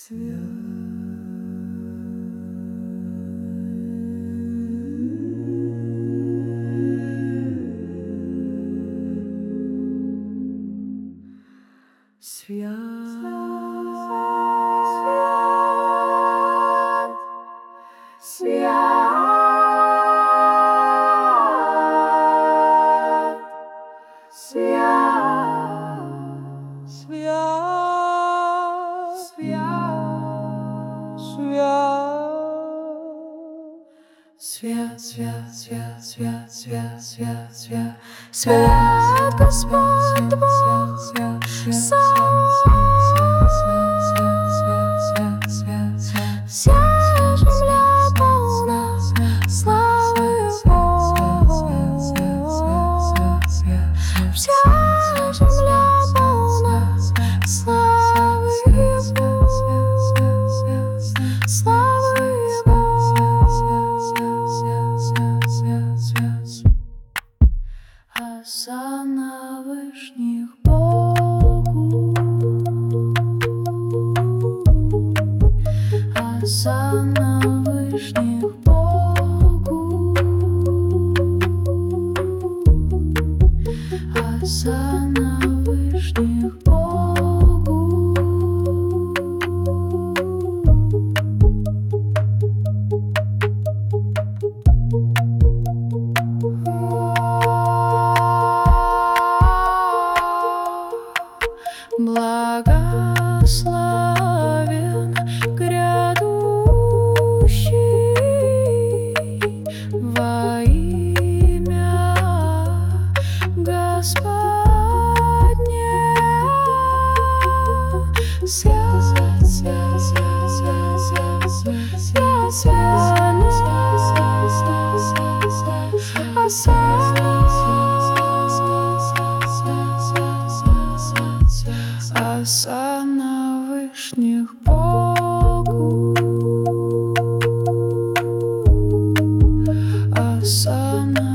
Свят, свят, свят, свят, свят, свят, свят, свят, Господь Бог, вся земля полна славы Его, вся земля полна славы Его, славы Его. Осанна вышних Богу, осанна вышних Богу, осанна вышних Богу. Благословен грядущий во имя Господне. Свят, свят, свят, свят, свят, свят, осанна вышних Богу, осанна